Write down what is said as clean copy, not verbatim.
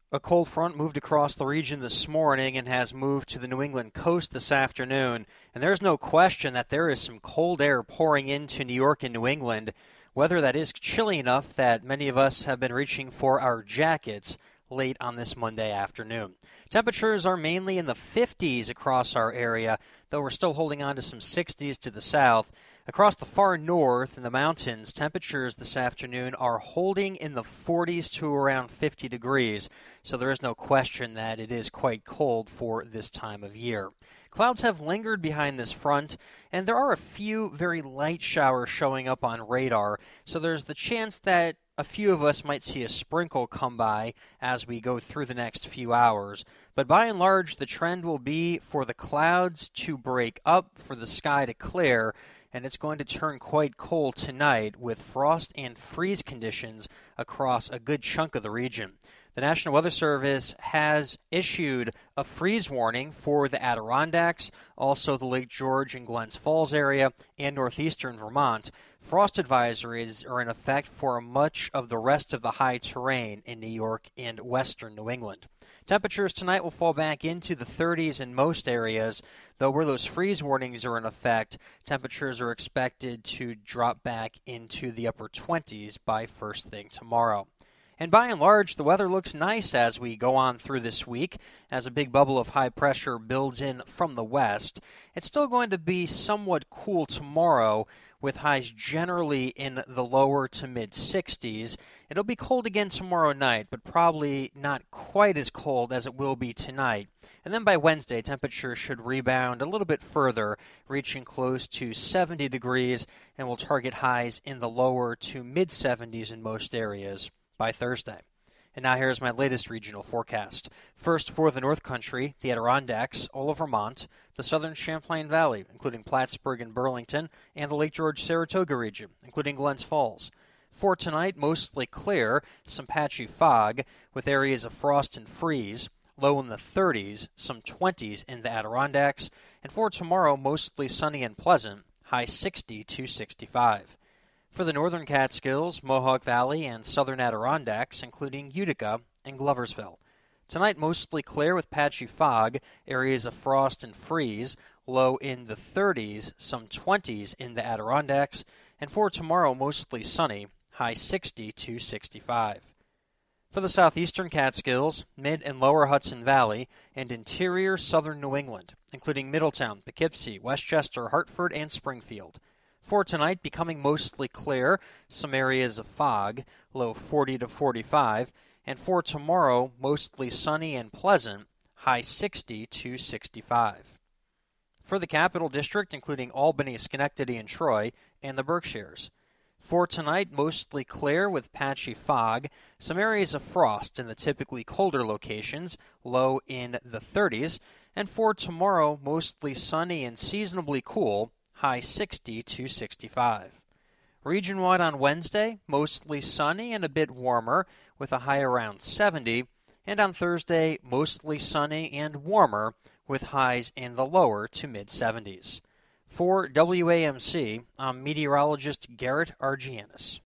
A cold front moved across the region this morning and has moved to the New England coast this afternoon. And there's no question that there is some cold air pouring into New York and New England. Weather that is chilly enough that many of us have been reaching for our jackets late on this Monday afternoon. Temperatures are mainly in the 50s across our area, though we're still holding on to some 60s to the south. Across the far north in the mountains, temperatures this afternoon are holding in the 40s to around 50 degrees, so there is no question that it is quite cold for this time of year. Clouds have lingered behind this front, and there are a few very light showers showing up on radar, so there's the chance that a few of us might see a sprinkle come by as we go through the next few hours. But by and large, the trend will be for the clouds to break up, for the sky to clear, and it's going to turn quite cold tonight with frost and freeze conditions across a good chunk of the region. The National Weather Service has issued a freeze warning for the Adirondacks, also the Lake George and Glens Falls area, and northeastern Vermont. Frost advisories are in effect for much of the rest of the high terrain in New York and western New England. Temperatures tonight will fall back into the 30s in most areas, though where those freeze warnings are in effect, temperatures are expected to drop back into the upper 20s by first thing tomorrow. And by and large, the weather looks nice as we go on through this week, as a big bubble of high pressure builds in from the west. It's still going to be somewhat cool tomorrow, with highs generally in the lower to mid-60s. It'll be cold again tomorrow night, but probably not quite as cold as it will be tonight. And then by Wednesday, temperatures should rebound a little bit further, reaching close to 70 degrees, and will target highs in the lower to mid-70s in most areas by Thursday. And now here's my latest regional forecast. First, for the North Country, the Adirondacks, all of Vermont, the southern Champlain Valley, including Plattsburgh and Burlington, and the Lake George-Saratoga region, including Glens Falls. For tonight, mostly clear, some patchy fog, with areas of frost and freeze, low in the 30s, some 20s in the Adirondacks. And for tomorrow, mostly sunny and pleasant, high 60 to 65. For the northern Catskills, Mohawk Valley, and southern Adirondacks, including Utica and Gloversville. Tonight, mostly clear with patchy fog, areas of frost and freeze, low in the 30s, some 20s in the Adirondacks. And for tomorrow, mostly sunny, high 60 to 65. For the southeastern Catskills, mid and lower Hudson Valley, and interior southern New England, including Middletown, Poughkeepsie, Westchester, Hartford, and Springfield. For tonight, becoming mostly clear, some areas of fog, low 40 to 45, and for tomorrow, mostly sunny and pleasant, high 60 to 65. For the Capital District, including Albany, Schenectady, and Troy, and the Berkshires. For tonight, mostly clear with patchy fog, some areas of frost in the typically colder locations, low in the 30s, and for tomorrow, mostly sunny and seasonably cool, high 60 to 65. Region-wide on Wednesday, mostly sunny and a bit warmer, with a high around 70. And on Thursday, mostly sunny and warmer, with highs in the lower to mid-70s. For WAMC, I'm meteorologist Garrett Argianis.